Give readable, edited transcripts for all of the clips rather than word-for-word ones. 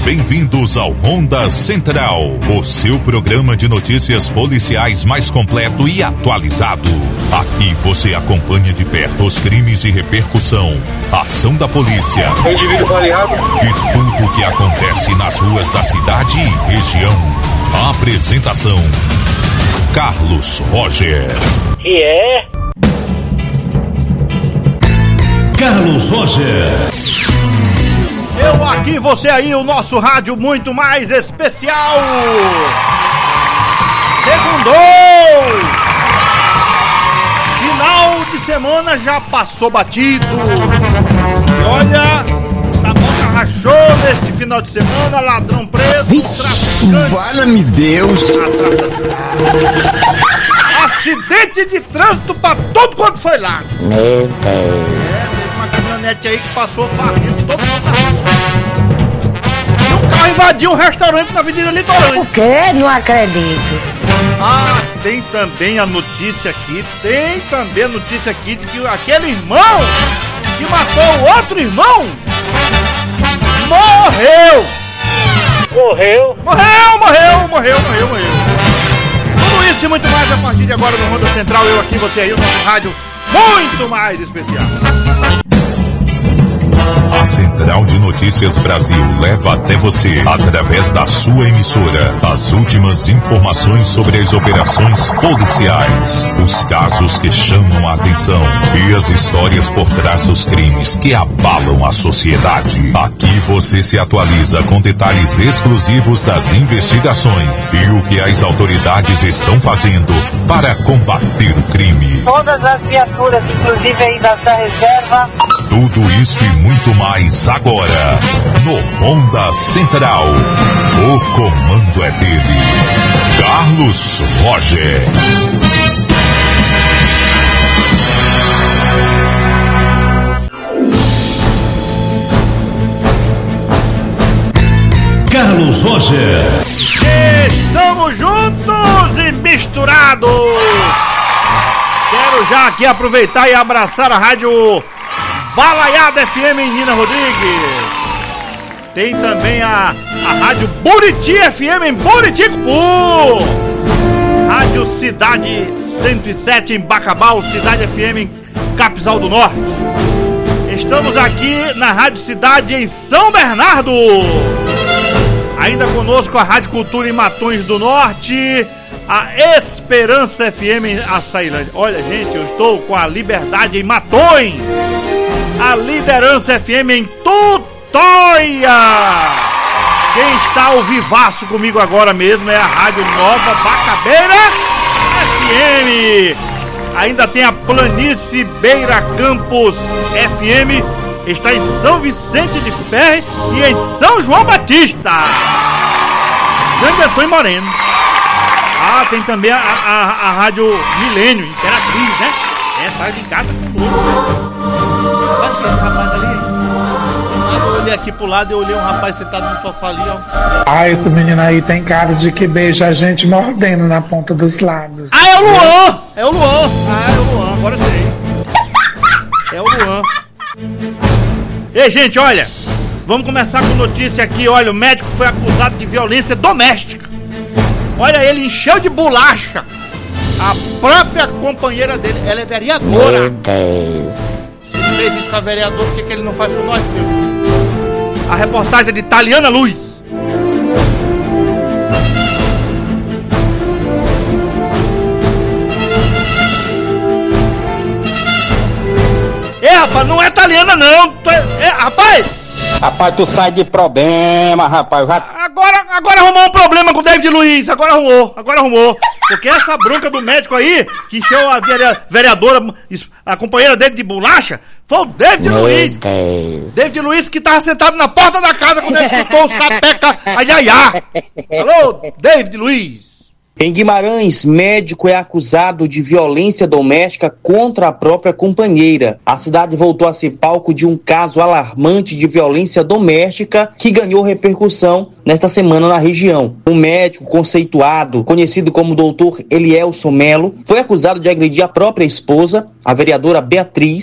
Bem-vindos ao Ronda Central, o seu programa de notícias policiais mais completo e atualizado. Aqui você acompanha de perto os crimes de repercussão, ação da polícia indivíduo baleado e tudo o que acontece nas ruas da cidade e região. A apresentação: Carlos Roger. Que é? Carlos Roger. Eu aqui, você aí, o nosso rádio muito mais especial. Segundou! Final de semana já passou batido. E olha, tá bom, rachou neste final de semana, ladrão preso, traficante. Valha-me Deus! Acidente de trânsito pra todo quanto foi lá. Meu Deus! Teve uma caminhonete aí que passou varrendo todo mundo na rua. E o carro invadiu um restaurante na Avenida Litorânea. O quê? Não acredito. Ah, tem também a notícia aqui de que aquele irmão que matou o outro irmão morreu. Morreu. Tudo isso e muito mais a partir de agora no Ronda Central. Eu aqui, você aí, o nosso rádio muito mais especial. A Central de Notícias Brasil leva até você, através da sua emissora, as últimas informações sobre as operações policiais, os casos que chamam a atenção e as histórias por trás dos crimes que abalam a sociedade. Aqui você se atualiza com detalhes exclusivos das investigações e o que as autoridades estão fazendo para combater o crime. Todas as viaturas, inclusive aí da reserva. Tudo isso e muito mais agora no Ronda Central. O comando é dele, Carlos Roger. Carlos Roger. Estamos juntos e misturados. Quero já aqui aproveitar e abraçar a rádio Balaiada FM em Nina Rodrigues. Tem também a rádio Buriti FM em Buriticupu. Rádio Cidade 107 em Bacabal, Cidade FM em Capizal do Norte. Estamos aqui na Rádio Cidade em São Bernardo. Ainda conosco a Rádio Cultura em Matões do Norte, a Esperança FM em Açailândia. Olha, gente, eu estou com a Liberdade em Matões. A Liderança FM em Tutóia. Quem está ao vivaço comigo agora mesmo é a Rádio Nova Bacabeira FM. Ainda tem a Planície Beira Campos FM. Está em São Vicente de Ferre e em São João Batista. Grande Antônio Moreno. Ah, tem também a Rádio Milênio, Imperatriz, né? Tá ligada conosco. Olha esse rapaz ali. Eu olhei aqui pro lado e eu olhei um rapaz sentado no sofá ali, ó. Ah, esse menino aí tem cara de que beija a gente mordendo na ponta dos lábios. Ah, é o Luan! É o Luan! Ah, é o Luan, agora sei. É o Luan. Ei, gente, olha, vamos começar com notícia aqui. Olha, o médico foi acusado de violência doméstica. Olha, ele encheu de bolacha a própria companheira dele. Ela é vereadora. Meu Deus! Se ele fez isso com a vereadora, por que ele não faz com nós, filho? A reportagem é de Taliana Luz. Rapaz, não é Taliana não. Rapaz! Rapaz, tu sai de problema, rapaz. Agora arrumou um problema com o David Luiz. Agora arrumou. Porque essa bronca do médico aí, que encheu a vereadora, a companheira dele de bolacha, foi o David Luiz. Deus. David Luiz que tava sentado na porta da casa quando ele escutou o sapeca aiaiá. Alô, David Luiz. Em Guimarães, médico é acusado de violência doméstica contra a própria companheira. A cidade voltou a ser palco de um caso alarmante de violência doméstica que ganhou repercussão nesta semana na região. Um médico conceituado, conhecido como Dr. Elielson Melo, foi acusado de agredir a própria esposa, a vereadora Beatriz, que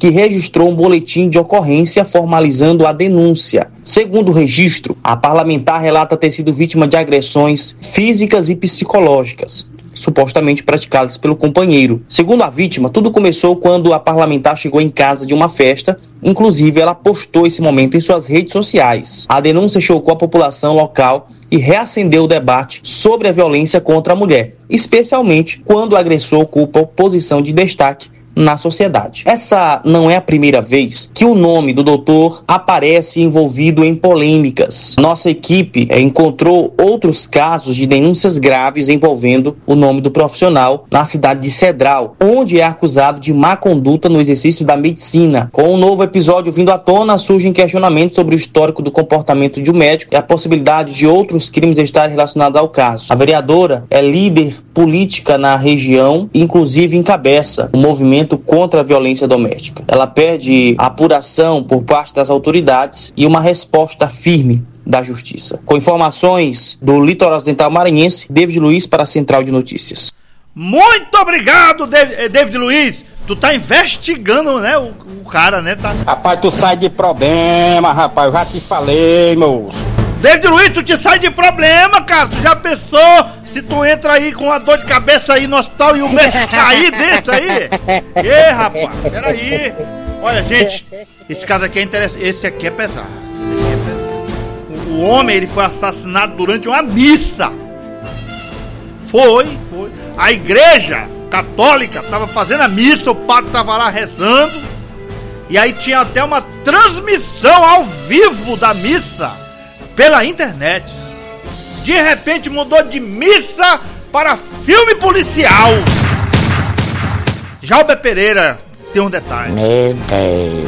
que registrou um boletim de ocorrência formalizando a denúncia. Segundo o registro, a parlamentar relata ter sido vítima de agressões físicas e psicológicas, supostamente praticadas pelo companheiro. Segundo a vítima, tudo começou quando a parlamentar chegou em casa de uma festa. Inclusive, ela postou esse momento em suas redes sociais. A denúncia chocou a população local e reacendeu o debate sobre a violência contra a mulher, especialmente quando o agressor ocupa posição de destaque na sociedade. Essa não é a primeira vez que o nome do doutor aparece envolvido em polêmicas. Nossa equipe encontrou outros casos de denúncias graves envolvendo o nome do profissional na cidade de Cedral, onde é acusado de má conduta no exercício da medicina. Com um novo episódio vindo à tona, surgem questionamentos sobre o histórico do comportamento de um médico e a possibilidade de outros crimes estarem relacionados ao caso. A vereadora é líder política na região e inclusive encabeça o movimento contra a violência doméstica. Ela pede apuração por parte das autoridades e uma resposta firme da Justiça. Com informações do Litoral Ocidental Maranhense, David Luiz para a Central de Notícias. Muito obrigado, David Luiz. Tu tá investigando, né, o cara, né? Tá... Rapaz, tu sai de problema, rapaz. Eu já te falei, moço. David Luiz, tu te sai de problema, cara. Tu já pensou se tu entra aí com uma dor de cabeça aí no hospital e o médico cair dentro aí? Ê, rapaz, peraí. Olha, gente, esse caso aqui é interessante. Esse aqui é pesado. O homem, ele foi assassinado durante uma missa. Foi. A igreja católica tava fazendo a missa, o padre tava lá rezando. E aí tinha até uma transmissão ao vivo da missa pela internet. De repente mudou de missa para filme policial. Jalber Pereira tem um detalhe. Meu Deus.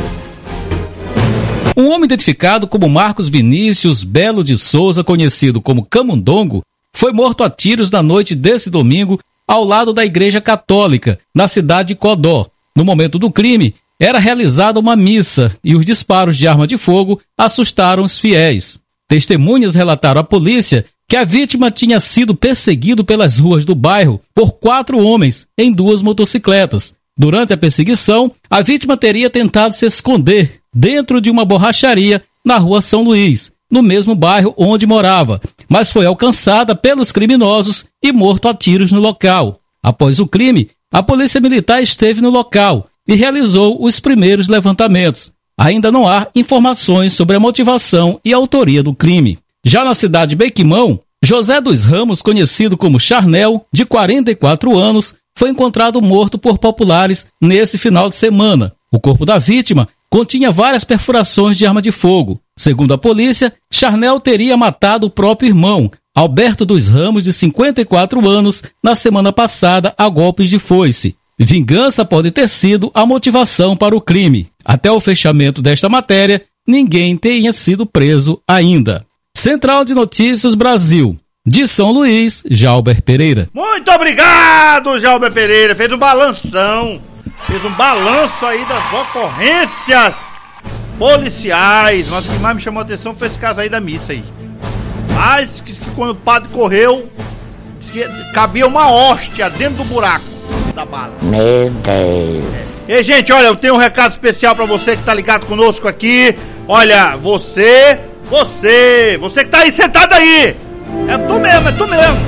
Um homem identificado como Marcos Vinícius Belo de Souza, conhecido como Camundongo, foi morto a tiros na noite desse domingo ao lado da Igreja Católica, na cidade de Codó. No momento do crime, era realizada uma missa e os disparos de arma de fogo assustaram os fiéis. Testemunhas relataram à polícia que a vítima tinha sido perseguido pelas ruas do bairro por 4 homens em 2 motocicletas. Durante a perseguição, a vítima teria tentado se esconder dentro de uma borracharia na rua São Luís, no mesmo bairro onde morava, mas foi alcançada pelos criminosos e morto a tiros no local. Após o crime, a polícia militar esteve no local e realizou os primeiros levantamentos. Ainda não há informações sobre a motivação e a autoria do crime. Já na cidade de Bequimão, José dos Ramos, conhecido como Charnel, de 44 anos, foi encontrado morto por populares nesse final de semana. O corpo da vítima continha várias perfurações de arma de fogo. Segundo a polícia, Charnel teria matado o próprio irmão, Alberto dos Ramos, de 54 anos, na semana passada a golpes de foice. Vingança pode ter sido a motivação para o crime. Até o fechamento desta matéria, ninguém tenha sido preso ainda. Central de Notícias Brasil. De São Luís, Jalber Pereira. Muito obrigado, Jalber Pereira. Fez um balanção. Fez um balanço aí das ocorrências policiais. Mas o que mais me chamou a atenção foi esse caso aí da missa aí. Mas que quando o padre correu, disse que cabia uma hóstia dentro do buraco da bala. Meu Deus. E gente, olha, eu tenho um recado especial pra você que tá ligado conosco aqui. Olha, você que tá aí sentado aí. É tu mesmo.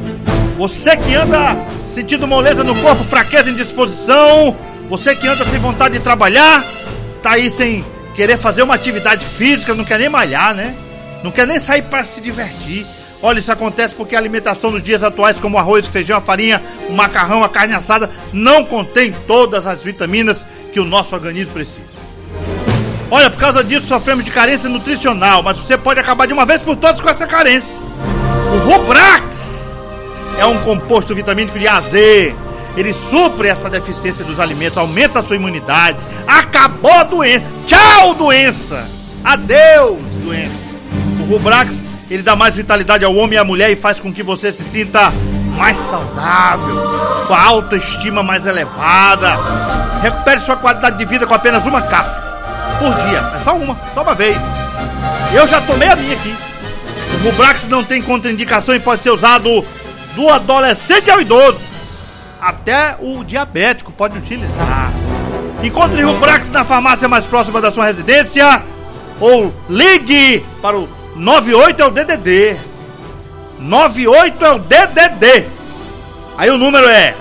Você que anda sentindo moleza no corpo, fraqueza, indisposição. Você que anda sem vontade de trabalhar, tá aí sem querer fazer uma atividade física, não quer nem malhar, né? Não quer nem sair para se divertir. Olha, isso acontece porque a alimentação nos dias atuais, como o arroz, o feijão, a farinha, o macarrão, a carne assada, não contém todas as vitaminas que o nosso organismo precisa. Olha, por causa disso sofremos de carência nutricional, mas você pode acabar de uma vez por todas com essa carência. O Rubrax é um composto vitamínico de A Z. Ele supre essa deficiência dos alimentos, aumenta a sua imunidade. Acabou a doença. Tchau, doença. Adeus, doença. O Rubrax, ele dá mais vitalidade ao homem e à mulher e faz com que você se sinta mais saudável, com a autoestima mais elevada. Recupere sua qualidade de vida com apenas uma cápsula por dia. É só uma vez. Eu já tomei a minha aqui. O Rubrax não tem contraindicação e pode ser usado do adolescente ao idoso. Até o diabético pode utilizar. Encontre Rubrax na farmácia mais próxima da sua residência ou ligue para o 98 é o DDD. 98 é o DDD. Aí o número é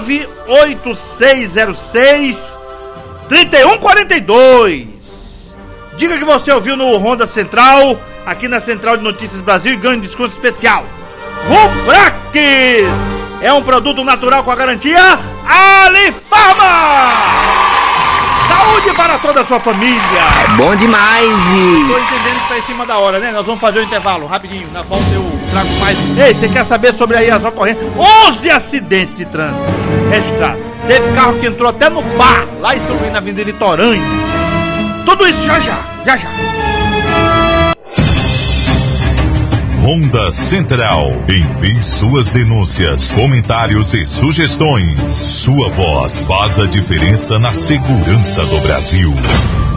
98606 3142. Diga que você ouviu no Ronda Central, aqui na Central de Notícias Brasil, e ganhe desconto especial. Rubrax é um produto natural com a garantia Alifarma. Saúde para toda a sua família. É bom demais. Tô entendendo que tá em cima da hora, né? Nós vamos fazer um intervalo rapidinho. Na volta eu trago mais. Ei, você quer saber sobre aí as ocorrências? 11 acidentes de trânsito registrados. Teve carro que entrou até no bar, lá em São Luís, na Avenida Litoranha. Tudo isso já já. Ronda Central. Envie suas denúncias, comentários e sugestões. Sua voz faz a diferença na segurança do Brasil.